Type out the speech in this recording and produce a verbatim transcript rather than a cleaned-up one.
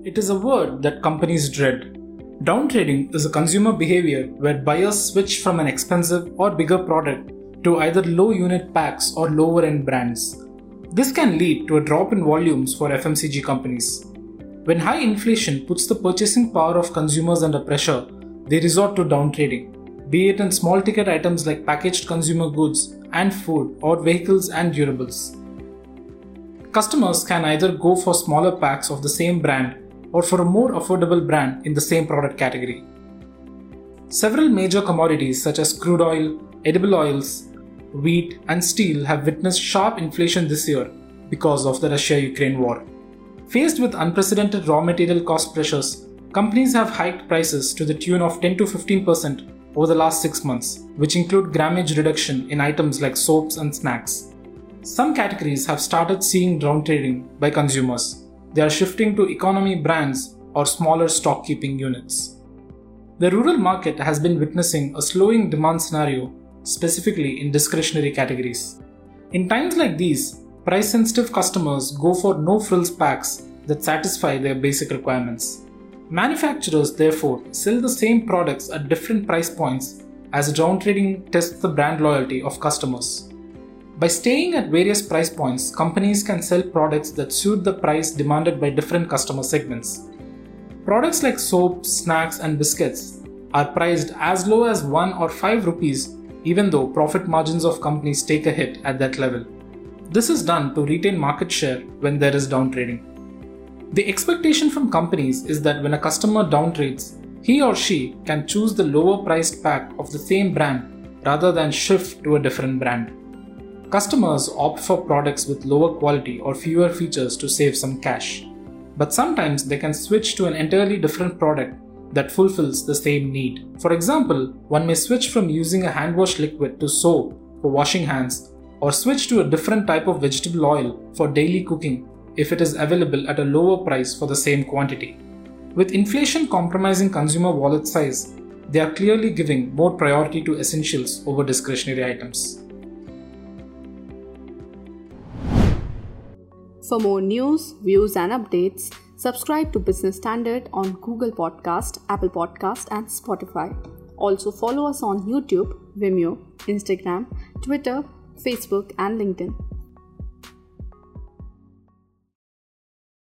It is a word that companies dread. Downtrading is a consumer behavior where buyers switch from an expensive or bigger product to either low unit packs or lower end brands. This can lead to a drop in volumes for F M C G companies. When high inflation puts the purchasing power of consumers under pressure, they resort to downtrading, be it in small ticket items like packaged consumer goods and food or vehicles and durables. Customers can either go for smaller packs of the same brand or for a more affordable brand in the same product category. Several major commodities such as crude oil, edible oils, wheat, and steel have witnessed sharp inflation this year because of the Russia-Ukraine war. Faced with unprecedented raw material cost pressures, companies have hiked prices to the tune of ten to fifteen percent over the last six months, which include grammage reduction in items like soaps and snacks. Some categories have started seeing downtrading by consumers. They are shifting to economy brands or smaller stock keeping units. The rural market has been witnessing a slowing demand scenario, specifically in discretionary categories. In times like these, price-sensitive customers go for no-frills packs that satisfy their basic requirements. Manufacturers therefore sell the same products at different price points as downtrading tests the brand loyalty of customers. By staying at various price points, companies can sell products that suit the price demanded by different customer segments. Products like soaps, snacks, and biscuits are priced as low as one or five rupees, even though profit margins of companies take a hit at that level. This is done to retain market share when there is downtrading. The expectation from companies is that when a customer downtrades, he or she can choose the lower priced pack of the same brand rather than shift to a different brand. Customers opt for products with lower quality or fewer features to save some cash. But sometimes they can switch to an entirely different product that fulfills the same need. For example, one may switch from using a hand wash liquid to soap for washing hands, or switch to a different type of vegetable oil for daily cooking if it is available at a lower price for the same quantity. With inflation compromising consumer wallet size, they are clearly giving more priority to essentials over discretionary items. For more news, views and updates, subscribe to Business Standard on Google Podcast, Apple Podcast and Spotify. Also follow us on YouTube, Vimeo, Instagram, Twitter, Facebook and LinkedIn.